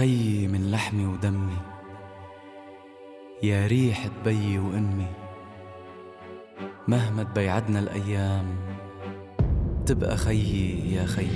خيي من لحمي ودمي، يا ريحة بيي وأمي. مهما تبيعدنا الأيام تبقى خيي يا خيي.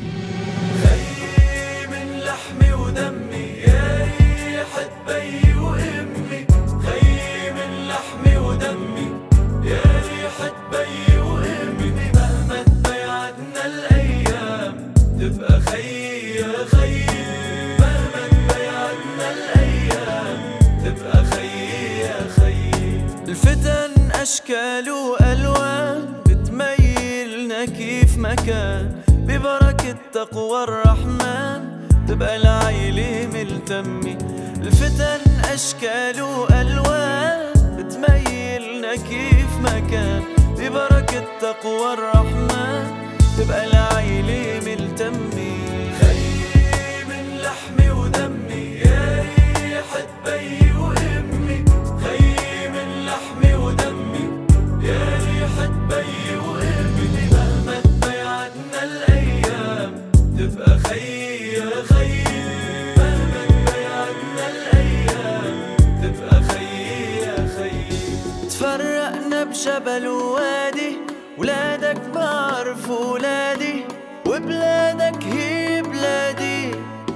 خيي من لحمي ودمي، يا ريحة بيي وأمي. خيي من لحمي ودمي، يا ريحة بيي وأمي. مهما تبيعدنا الأيام تبقى خيي يا خيي. مهما تبيعدنا الأيام تبقى خيي يا خيي. الفتن أشكال وألوان بتميلنا كيف ما كان، ببركة تقوى الرحمن تبقى العيلة ملتمة. الفتن أشكال وألوان بتميلنا كيف ما كان، ببركة تقوى الرحمن تبقى العيلة ملتمة. خيي من لحمي ودمي، يا ريحة بيي وأمي. خيي من لحمي ودمي، يا ريحة بيي وأمي. مهما تبيعدنا الأيام تبقى خيي يا خيي. مهما تبيعدنا الأيام تبقى خيي يا خيي. تفرقنا بجبل ووادي، ولادك بعرفوا ولادي، وبلادك هي بلادي،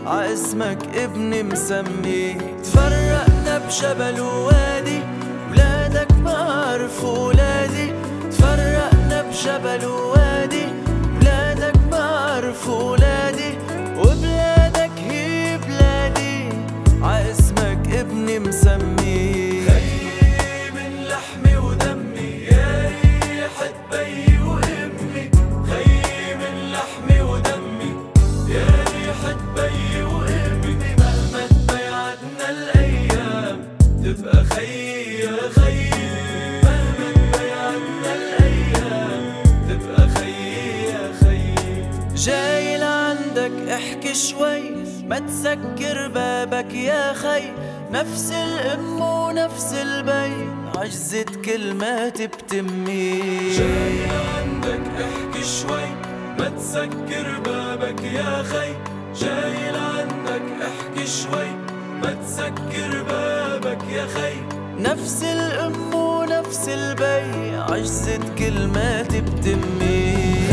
عاسمك ابني مسمي. تفرقنا بجبل ووادي، ولادك بعرفوا ولادي. تفرقنا بجبل ووادي، ولادك بعرفوا ولادي، وبلادك هي بلادي، عاسمك ابني مسمي. خيي من لحمي ودمي، يا ريحة بيي وأمي. خيي من لحمي ودمي، يا ريحة بيي وأمي. مهما تبيعدنا الأيام تبقى خيي يا خيي. مهما تبيعدنا الأيام تبقى خيي يا خيي. جاي لعندك احكي شوي، ما تسكر بابك يا خي. نفس الأم ونفس البي، عجزت كلمات بتمي. جاي لعندك احكي شوي، ما تسكر بابك يا خي. جاي لعندك احكي شوي، ما تسكر بابك يا خي. نفس الأم ونفس البي، عجزت كلمات بتمي.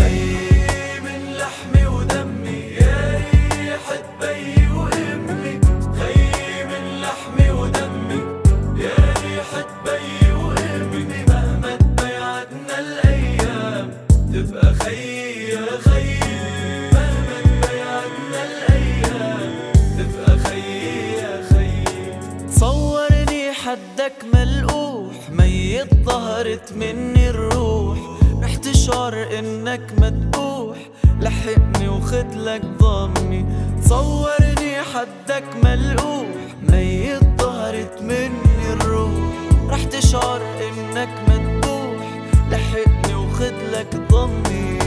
خيي من لحمي ودمي، يا ريحة بيي وأمي. خيي من لحمي ودمي، يا ريحة بيي وأمي. مهما تبيعدنا الأيام تبقى خيي يا خيي. مهما تبيعدنا الأيام تبقى خيي يا خيي. تصورني حدك ملقوح، ميت ظهرت مني الروح. رح تشعر انك مدبوح، لحقني وخدلك ضمي. تصورني حدك ملقوح، ميت ظهرت مني الروح. رح تشعر انك مدبوح، لحقني وخدلك ضمي.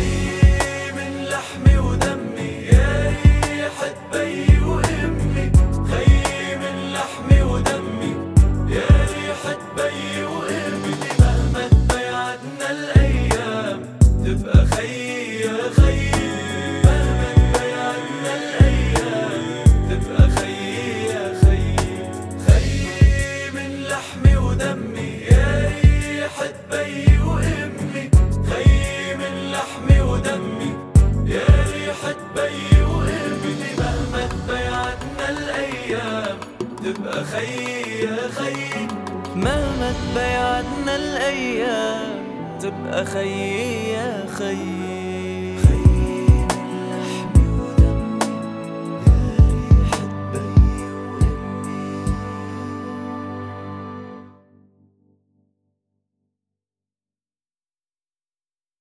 خيي من لحمي ودمي، يا ريحة بيي وأمي. خيي من لحمي ودمي، يا ريحة بيي وأمي. مهما تبيعدنا الأيام تبقى خيي يا خيي. مهما تبيعدنا الأيام تبقى خيي يا خيي. خيي من لحمي ودمي، يا ريحة بيي وأمي. خيي من لحمي ودمي، يا ريحة بيي وأمي. مهما تبيعدنا الأيام تبقى خيي يا خيي. مهما تبيعدنا الأيام تبقى خيي يا خيي.